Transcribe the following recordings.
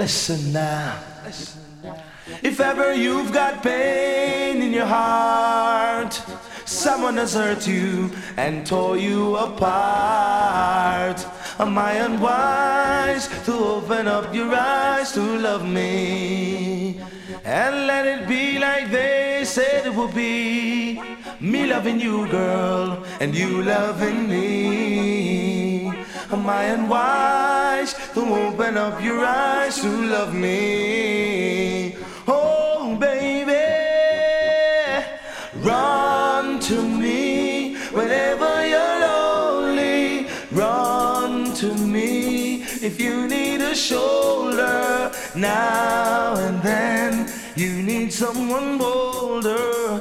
Listen now. If ever you've got pain in your heart, someone has hurt you and tore you apart, am I unwise to open up your eyes to love me and let it be like they said it would be? Me loving you, girl, and you loving me. Am I unwise to open up your eyes to love me? Oh, baby, run to me whenever you're lonely. Run to me if you need a shoulder. Now and then you need someone bolder,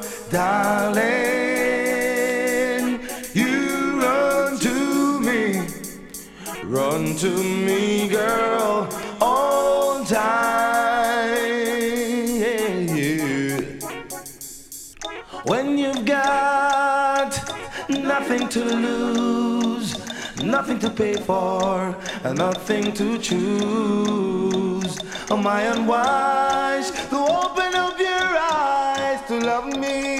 darling. You run to me. Run to me, girl, all time. Yeah. When you've got nothing to lose, nothing to pay for, and nothing to choose, am I unwise to open up your eyes to love me?